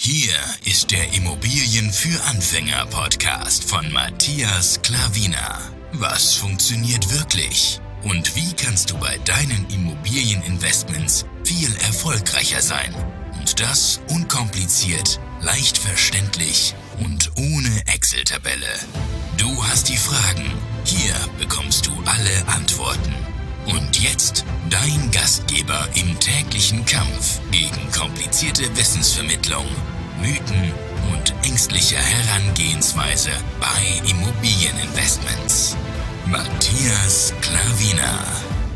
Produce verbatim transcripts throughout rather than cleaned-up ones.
Hier ist der Immobilien für Anfänger Podcast von Matthias Klavina. Was funktioniert wirklich? Und wie kannst du bei deinen Immobilieninvestments viel erfolgreicher sein? Und das unkompliziert, leicht verständlich und ohne Excel-Tabelle. Du hast die Fragen, hier bekommst du alle Antworten. Und jetzt dein Gastgeber im täglichen Kampf gegen komplizierte Wissensvermittlung, Mythen und ängstliche Herangehensweise bei Immobilieninvestments. Matthias Klavina.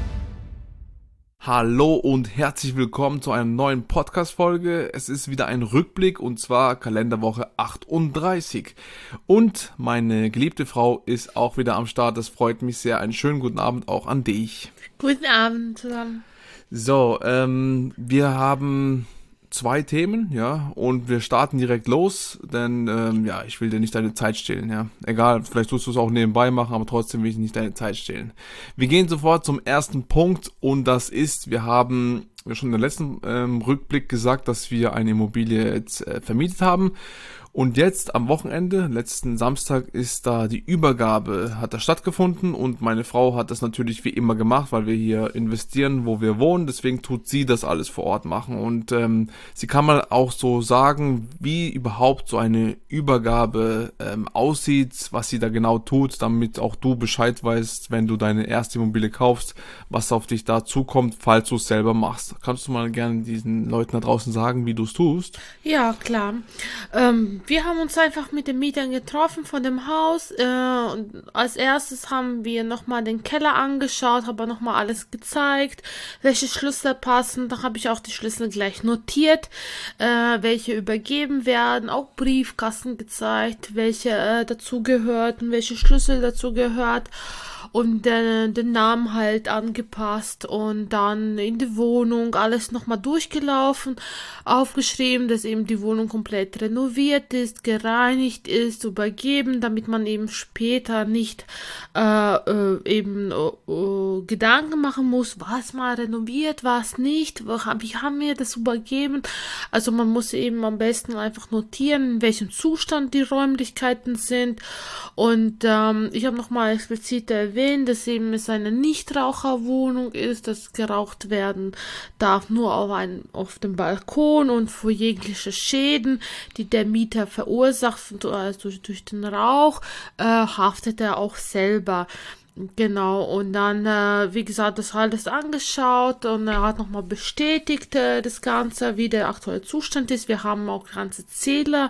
Hallo und herzlich willkommen zu einer neuen Podcast-Folge. Es ist wieder ein Rückblick und zwar Kalenderwoche achtunddreißig. Und meine geliebte Frau ist auch wieder am Start. Das freut mich sehr. Einen schönen guten Abend auch an dich. Guten Abend zusammen. So, ähm, wir haben zwei Themen, ja, und wir starten direkt los, denn, ähm, ja, ich will dir nicht deine Zeit stehlen, ja. Egal, vielleicht tust du es auch nebenbei machen, aber trotzdem will ich nicht deine Zeit stehlen. Wir gehen sofort zum ersten Punkt und das ist, wir haben schon im letzten ähm, Rückblick gesagt, dass wir eine Immobilie jetzt äh, vermietet haben. Und jetzt am Wochenende, letzten Samstag, ist da die Übergabe, hat da stattgefunden und meine Frau hat das natürlich wie immer gemacht, weil wir hier investieren, wo wir wohnen, deswegen tut sie das alles vor Ort machen und ähm, sie kann mal auch so sagen, wie überhaupt so eine Übergabe ähm, aussieht, was sie da genau tut, damit auch du Bescheid weißt, wenn du deine erste Immobilie kaufst, was auf dich da zukommt, falls du es selber machst. Kannst du mal gerne diesen Leuten da draußen sagen, wie du es tust? Ja, klar. Ähm, Wir haben uns einfach mit den Mietern getroffen von dem Haus. Äh, und als erstes haben wir nochmal den Keller angeschaut, habe nochmal alles gezeigt, welche Schlüssel passen. Da habe ich auch die Schlüssel gleich notiert, äh, welche übergeben werden. Auch Briefkasten gezeigt, welche äh, dazugehörten, welche Schlüssel dazugehört. Und äh, den Namen halt angepasst und dann in die Wohnung alles nochmal durchgelaufen, aufgeschrieben, dass eben die Wohnung komplett renoviert ist, gereinigt ist, übergeben, damit man eben später nicht äh, äh, eben äh, Gedanken machen muss, was mal renoviert, was nicht, wie haben wir das übergeben. Also man muss eben am besten einfach notieren, in welchem Zustand die Räumlichkeiten sind. Und ähm, ich habe nochmal explizit erwähnt, dass eben es eine Nichtraucherwohnung ist, dass geraucht werden darf nur auf, ein, auf dem Balkon und für jegliche Schäden, die der Mieter verursacht, also durch, durch den Rauch, äh, haftet er auch selber. Genau, und dann, äh, wie gesagt, das alles angeschaut und er hat nochmal bestätigt, äh, das Ganze, wie der aktuelle Zustand ist. Wir haben auch ganze Zähler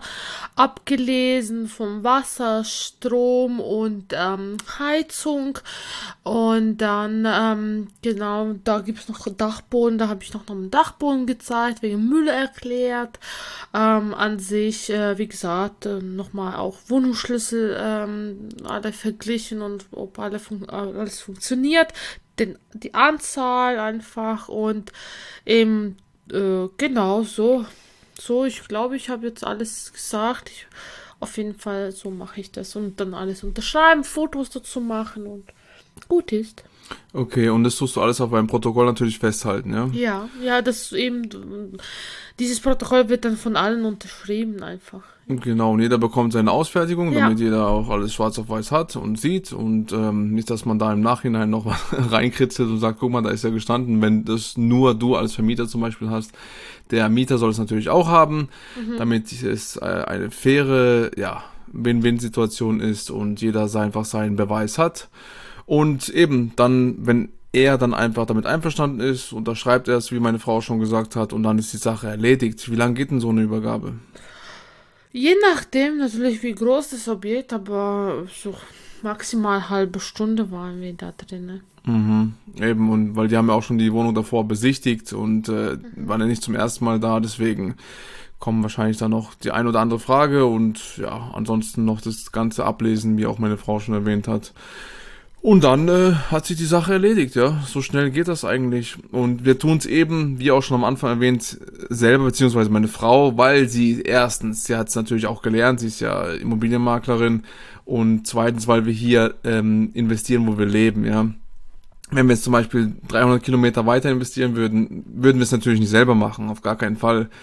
abgelesen vom Wasser, Strom und ähm, Heizung. Und dann, ähm, genau, da gibt es noch Dachboden, da habe ich noch noch einen Dachboden gezeigt, wegen Müll erklärt. Ähm, an sich, äh, wie gesagt, äh, nochmal auch Wohnungsschlüssel ähm, alle verglichen und ob alle fun- alles funktioniert, den, die Anzahl einfach und eben, äh, genau so, so, ich glaube, ich habe jetzt alles gesagt, ich, auf jeden Fall, so mache ich das und dann alles unterschreiben, Fotos dazu machen und gut ist. Okay, und das tust du alles auf einem Protokoll natürlich festhalten, ja? Ja, ja, das eben, dieses Protokoll wird dann von allen unterschrieben einfach. Genau, und jeder bekommt seine Ausfertigung, Ja. damit jeder auch alles schwarz auf weiß hat und sieht und ähm, nicht, dass man da im Nachhinein noch was reinkritzelt und sagt, guck mal, da ist ja gestanden, wenn das nur du als Vermieter zum Beispiel hast. Der Mieter soll es natürlich auch haben, mhm. damit es äh, eine faire, ja, Win-Win-Situation ist und jeder einfach seinen Beweis hat. Und eben dann, wenn er dann einfach damit einverstanden ist, unterschreibt er es, wie meine Frau schon gesagt hat, und dann ist die Sache erledigt. Wie lange geht denn so eine Übergabe? Je nachdem natürlich, wie groß das Objekt, aber so maximal halbe Stunde waren wir da drin. Mhm, eben, und weil die haben ja auch schon die Wohnung davor besichtigt und äh, mhm. waren ja nicht zum ersten Mal da, deswegen kommen wahrscheinlich dann noch die ein oder andere Frage und ja, ansonsten noch das Ganze ablesen, wie auch meine Frau schon erwähnt hat. Und dann äh, hat sich die Sache erledigt, ja. So schnell geht das eigentlich. Und wir tun es eben, wie auch schon am Anfang erwähnt, selber, beziehungsweise meine Frau, weil sie erstens, sie hat es natürlich auch gelernt, sie ist ja Immobilienmaklerin und zweitens, weil wir hier ähm, investieren, wo wir leben, ja. Wenn wir jetzt zum Beispiel dreihundert Kilometer weiter investieren würden, würden wir es natürlich nicht selber machen, auf gar keinen Fall.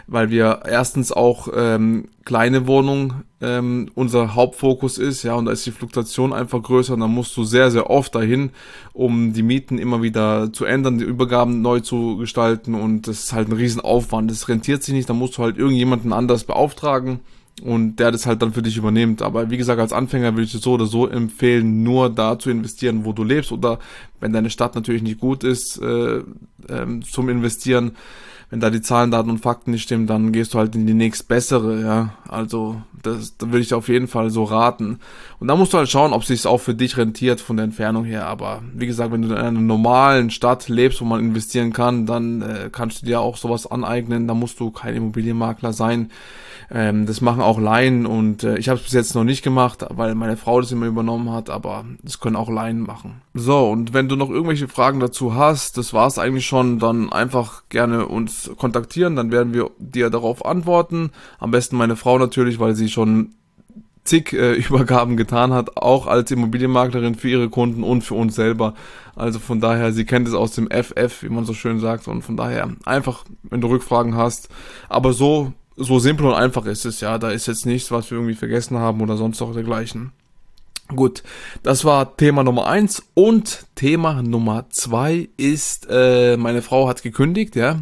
weil wir erstens auch ähm, kleine Wohnungen ähm, unser Hauptfokus ist, ja, und da ist die Fluktuation einfach größer und dann musst du sehr, sehr oft dahin, um die Mieten immer wieder zu ändern, die Übergaben neu zu gestalten und das ist halt ein Riesenaufwand, das rentiert sich nicht, da musst du halt irgendjemanden anders beauftragen und der das halt dann für dich übernimmt. Aber wie gesagt, als Anfänger würde ich dir so oder so empfehlen, nur da zu investieren, wo du lebst oder wenn deine Stadt natürlich nicht gut ist, äh, ähm, zum Investieren. Wenn da die Zahlen, Daten und Fakten nicht stimmen, dann gehst du halt in die nächstbessere, ja. Also, das, da würde ich auf jeden Fall so raten. Und da musst du halt schauen, ob es sich auch für dich rentiert von der Entfernung her. Aber, wie gesagt, wenn du in einer normalen Stadt lebst, wo man investieren kann, dann äh, kannst du dir auch sowas aneignen. Da musst du kein Immobilienmakler sein. Ähm, das machen auch Laien und äh, ich habe es bis jetzt noch nicht gemacht, weil meine Frau das immer übernommen hat, aber das können auch Laien machen. So, und wenn du noch irgendwelche Fragen dazu hast, das war's eigentlich schon, dann einfach gerne uns kontaktieren, dann werden wir dir darauf antworten. Am besten meine Frau natürlich, weil sie schon zig äh, Übergaben getan hat, auch als Immobilienmaklerin für ihre Kunden und für uns selber. Also von daher, sie kennt es aus dem F F, wie man so schön sagt, und von daher einfach, wenn du Rückfragen hast, aber so So simpel und einfach ist es, ja. Da ist jetzt nichts, was wir irgendwie vergessen haben oder sonst auch dergleichen. Gut, das war Thema Nummer eins. Und Thema Nummer zwei ist, äh, meine Frau hat gekündigt, ja.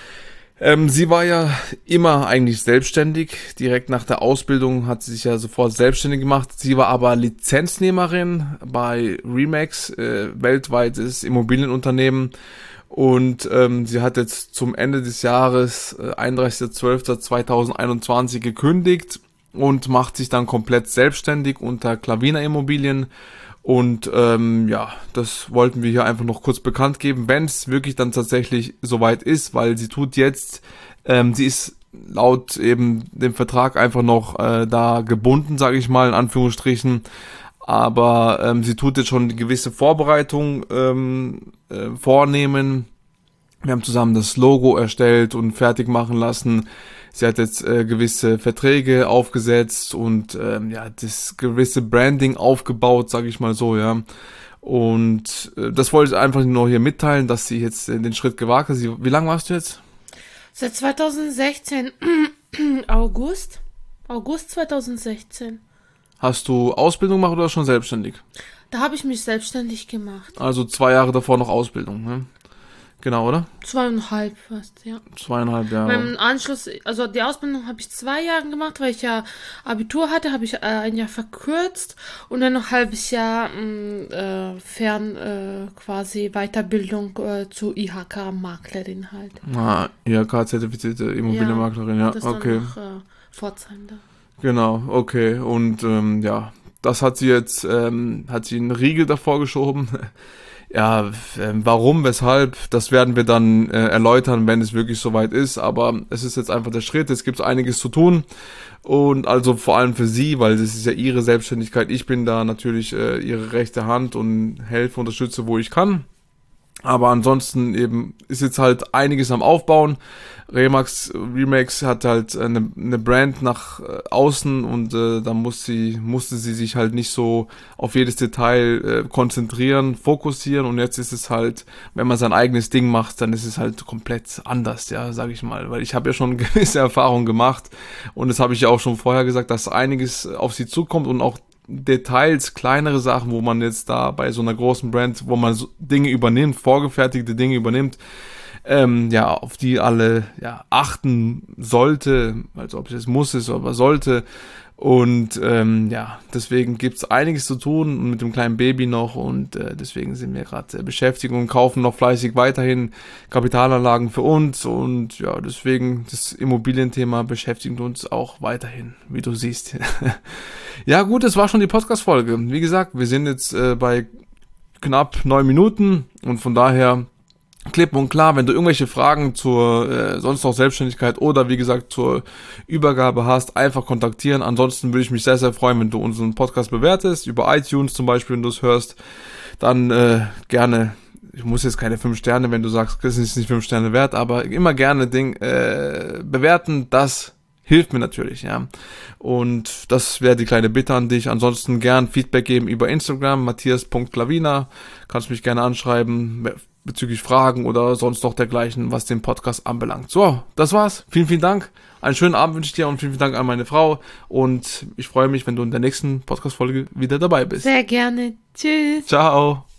Ähm, sie war ja immer eigentlich selbstständig. Direkt nach der Ausbildung hat sie sich ja sofort selbstständig gemacht. Sie war aber Lizenznehmerin bei Remax, äh, weltweites Immobilienunternehmen. Und ähm, sie hat jetzt zum Ende des Jahres, äh, einunddreißigster zwölfter zweitausendeinundzwanzig, gekündigt und macht sich dann komplett selbstständig unter Clavina Immobilien. Und ähm, ja, das wollten wir hier einfach noch kurz bekannt geben, wenn es wirklich dann tatsächlich soweit ist, weil sie tut jetzt, ähm, sie ist laut eben dem Vertrag einfach noch äh, da gebunden, sage ich mal, in Anführungsstrichen. Aber ähm, sie tut jetzt schon eine gewisse Vorbereitung ähm, äh, vornehmen. Wir haben zusammen das Logo erstellt und fertig machen lassen. Sie hat jetzt äh, gewisse Verträge aufgesetzt und ähm, ja, das gewisse Branding aufgebaut, sage ich mal so, ja. Und äh, das wollte ich einfach nur hier mitteilen, dass sie jetzt äh, den Schritt gewagt hat. Sie, wie lange warst du jetzt? Seit zweitausendsechzehn, August, August zweitausendsechzehn. Hast du Ausbildung gemacht oder schon selbstständig? Da habe ich mich selbstständig gemacht. Also zwei Jahre davor noch Ausbildung, ne? Genau, oder? Zweieinhalb fast, ja. Zweieinhalb Jahre. Beim Anschluss, also die Ausbildung habe ich zwei Jahre gemacht, weil ich ja Abitur hatte, habe ich äh, ein Jahr verkürzt und dann noch ein halbes Jahr mh, äh, fern äh, quasi Weiterbildung äh, zu I H K-Maklerin halt. Ah, I H K-zertifizierte Immobilienmaklerin, ja, das okay. Dann noch, äh, Pforzheim da. Genau, okay. Und ähm, ja, das hat sie jetzt, ähm, hat sie einen Riegel davor geschoben. Ja, äh, warum, weshalb, das werden wir dann äh, erläutern, wenn es wirklich soweit ist. Aber es ist jetzt einfach der Schritt, jetzt gibt es einiges zu tun. Und also vor allem für sie, weil das ist ja ihre Selbstständigkeit. Ich bin da natürlich äh, ihre rechte Hand und helfe, unterstütze, wo ich kann. Aber ansonsten eben ist jetzt halt einiges am Aufbauen. Remax, Remax hat halt eine, eine Brand nach außen und äh, da muss sie, musste sie sich halt nicht so auf jedes Detail äh, konzentrieren, fokussieren und jetzt ist es halt, wenn man sein eigenes Ding macht, dann ist es halt komplett anders, ja, sag ich mal, weil ich habe ja schon gewisse Erfahrungen gemacht und das habe ich ja auch schon vorher gesagt, dass einiges auf sie zukommt und auch Details, kleinere Sachen, wo man jetzt da bei so einer großen Brand, wo man so Dinge übernimmt, vorgefertigte Dinge übernimmt, ähm, ja, auf die alle ja achten sollte, also ob es jetzt muss ist, aber sollte. Und ähm, ja, deswegen gibt's einiges zu tun mit dem kleinen Baby noch und äh, deswegen sind wir gerade äh, beschäftigt und kaufen noch fleißig weiterhin Kapitalanlagen für uns und ja, deswegen das Immobilienthema beschäftigt uns auch weiterhin, wie du siehst. Ja gut, das war schon die Podcast-Folge. Wie gesagt, wir sind jetzt äh, bei knapp neun Minuten und von daher klipp und klar, wenn du irgendwelche Fragen zur äh, sonst noch Selbstständigkeit oder wie gesagt zur Übergabe hast, einfach kontaktieren. Ansonsten würde ich mich sehr, sehr freuen, wenn du unseren Podcast bewertest, über iTunes zum Beispiel, wenn du es hörst, dann äh, gerne, ich muss jetzt keine fünf Sterne, wenn du sagst, das ist nicht fünf Sterne wert, aber immer gerne Ding äh, bewerten, das hilft mir natürlich, ja. Und das wäre die kleine Bitte an dich. Ansonsten gern Feedback geben über Instagram, matthias punkt clavina. Kannst mich gerne anschreiben. bezüglich Fragen oder sonst noch dergleichen, was den Podcast anbelangt. So, das war's. Vielen, vielen Dank. Einen schönen Abend wünsche ich dir und vielen, vielen Dank an meine Frau. Und ich freue mich, wenn du in der nächsten Podcast-Folge wieder dabei bist. Sehr gerne. Tschüss. Ciao.